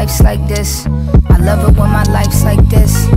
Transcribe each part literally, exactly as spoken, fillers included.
life's like this. I love it when my life's like this.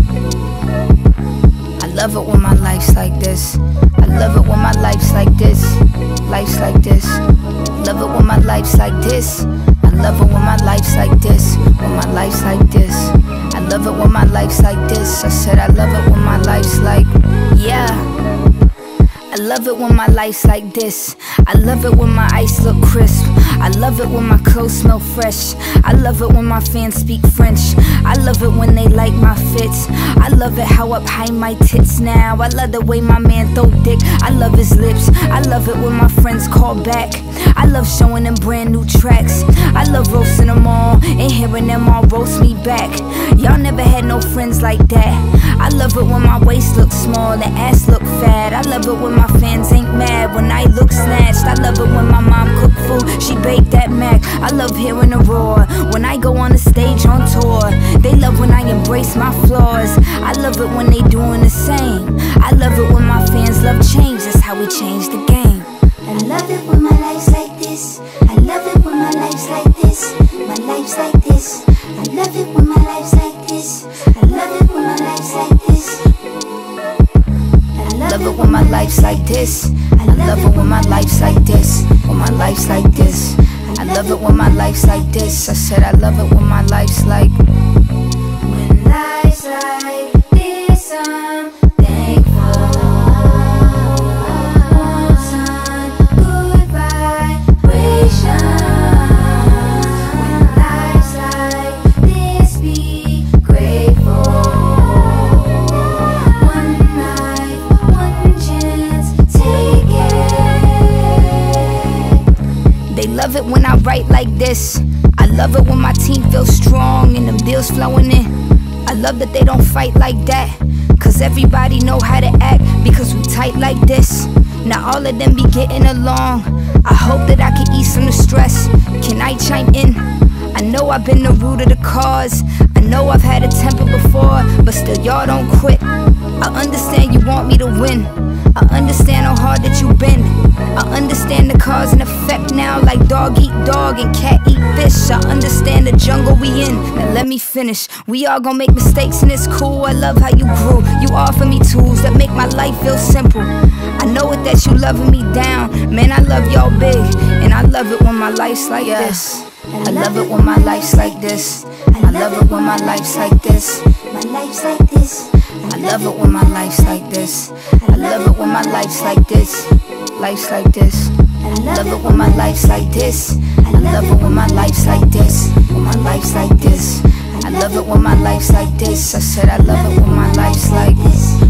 I love it when my life's like this. I love it when my life's like this. Life's like this. Love it when my life's like this. I love it when my life's like this. When my life's like this. I love it when my life's like this. I said I love it when my life's like, yeah. I love it when my life's like this. I love it when my ice look crisp. I love it when my clothes smell fresh. I love it when my fans speak French. I love it when they like my fits. I love it how up high my tits now. I love the way my man throw dick. I love his lips. I love it when my friends call back. I love showing them brand new tracks. I love roasting them all and hearing them all roast me back. Y'all never had no friends like that. I love it when my waist looks small and ass look fat. I love it when my fans ain't mad when I look snatched. I love it when my mom cook food, she baked that mac. I love hearing the roar when I go on the stage on tour. They love when I embrace my flaws. I love it when they doing the same. I love it when my fans love change. That's how we change the game. I love it when my life's like this. I love it when my life's like this. My life's like this. I love it when my life's like this. I love it when my life's like this. I love it when my life's like this. I love it when my life's like this. When my life's like this. I love it when my life's like this. I said I love it when my life's like. When life's like this, I'm thankful. Some good vibrations. When life's like this, be grateful. One life, one chance, take it. They love it when I write like this. I love it when my team feels strong and them deals flowing in. I love that they don't fight like that, cause everybody know how to act because we tight like this. Now all of them be getting along. I hope that I can ease some of the stress. Can I chime in? I know I've been the root of the cause. I know I've had a temper before, but still y'all don't quit. I understand you want me to win. I understand how hard that you've been. I understand the cause and effect now, like dog eat dog and cat eat fish. I understand the jungle we in. Now let me finish. We all gon' make mistakes and it's cool. I love how you grew. You offer me tools that make my life feel simple. I know it that you loving me down. Man, I love y'all big, and I love it when my life's like yeah. this. I love it when my life's like this. I love it when my life's like this. My life's like this. I love it when my life's like this. I love it when my life's like this. Life's like this. I love it when my life's like this. I love it when my life's like this. When my life's like this. I love it when my life's like this. I said I love it when my life's like this.